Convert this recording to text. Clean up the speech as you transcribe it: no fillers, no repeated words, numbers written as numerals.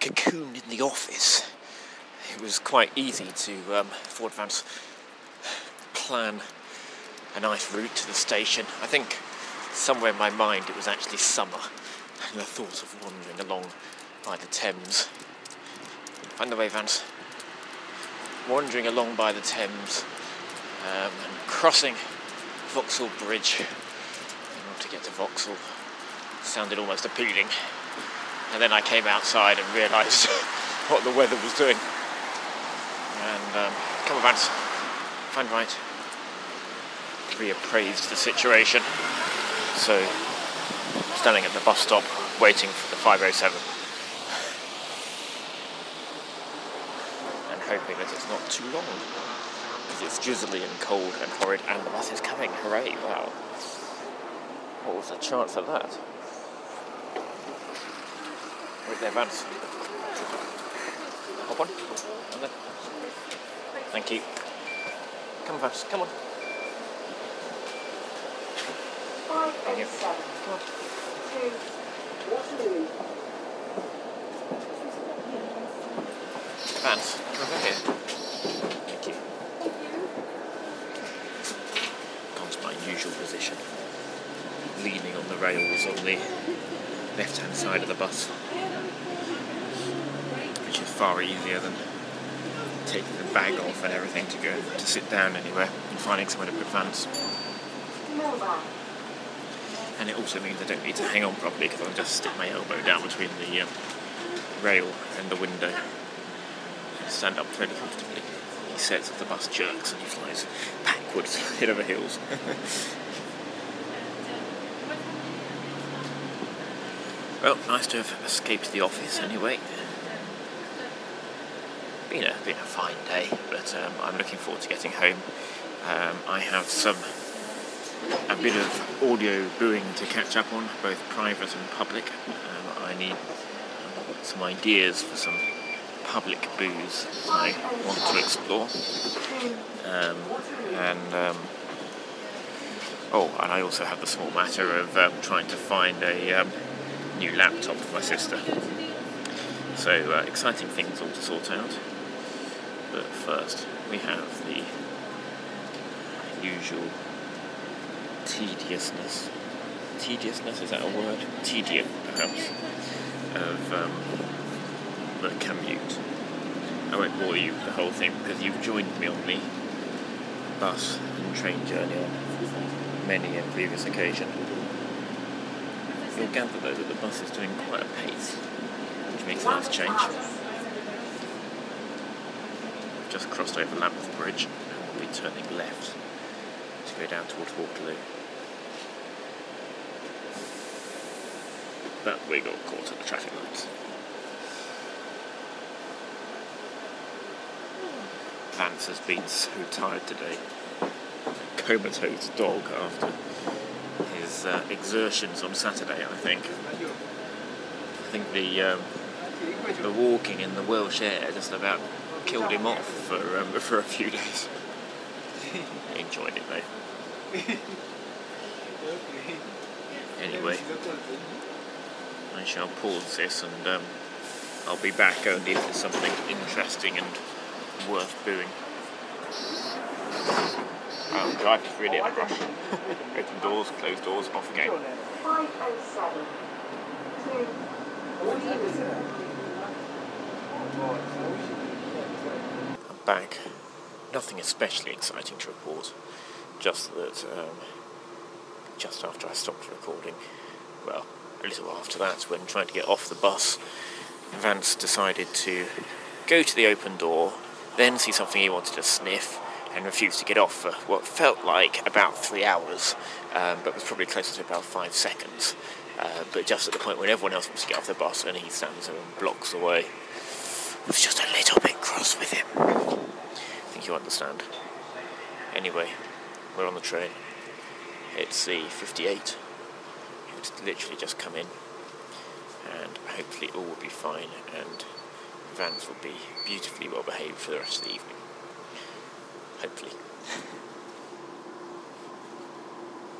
cocooned in the office, it was quite easy to, for Vance, plan a nice route to the station. I think somewhere in my mind it was actually summer, and the thought of wandering along by the Thames. Find the way, Vance. Wandering along by the Thames and crossing Vauxhall Bridge in order to get to Vauxhall sounded almost appealing. And then I came outside and realised what the weather was doing. And come on, Vance, find right. Reappraised the situation. So, standing at the bus stop, waiting for the 507. And hoping that it's not too long. Because it's drizzly and cold and horrid, and the bus is coming. Hooray, wow. What was the chance of that? Wait there, Vance. Hop on. And then. Thank you. Come on, Vance, come on. Thank you. Come on. Vance, over here. Thank you. Gone to my usual position. Leaning on the rails on the left-hand side of the bus, which is far easier than taking the bag off and everything to go to sit down anywhere and finding somewhere to put Vance. And it also means I don't need to hang on properly because I'll just stick my elbow down between the rail and the window and stand up fairly comfortably. He says that the bus jerks and he flies backwards, head over heels. Well, nice to have escaped the office anyway. Been a fine day, but I'm looking forward to getting home. I have a bit of audio booing to catch up on, both private and public. I need some ideas for some public boos I want to explore. And I also have the small matter of trying to find a new laptop for my sister. So exciting things all to sort out. But first we have the usual tediousness, is that a word? Tedium, perhaps, of the commute. I won't bore you with the whole thing because you've joined me on the bus and train journey on many a previous occasion. You'll gather though that the bus is doing quite a pace, which makes a nice change. We've just crossed over Lambeth Bridge and we'll be turning left to go down towards Waterloo. But we got caught at the traffic lights. Vance has been so tired today. A comatose dog after his exertions on Saturday, I think. I think the walking in the Welsh air just about killed him off for a few days. He enjoyed it though. Anyway, I shall pause this and I'll be back only if there's something interesting and worth doing. The drive is really in a rush. Open doors, close doors, off again. 507. I'm back. Nothing especially exciting to report. Just that just after I stopped recording, well, a little after that, when trying to get off the bus, Vance decided to go to the open door, then see something he wanted to sniff, and refused to get off for what felt like about 3 hours, but was probably closer to about 5 seconds. But just at the point when everyone else wants to get off the bus and he stands there and blocks the way. I was just a little bit cross with him. I think you understand. Anyway, we're on the train. It's the 58. It's literally just come in, and hopefully all will be fine, and Vance will be beautifully well behaved for the rest of the evening. Hopefully.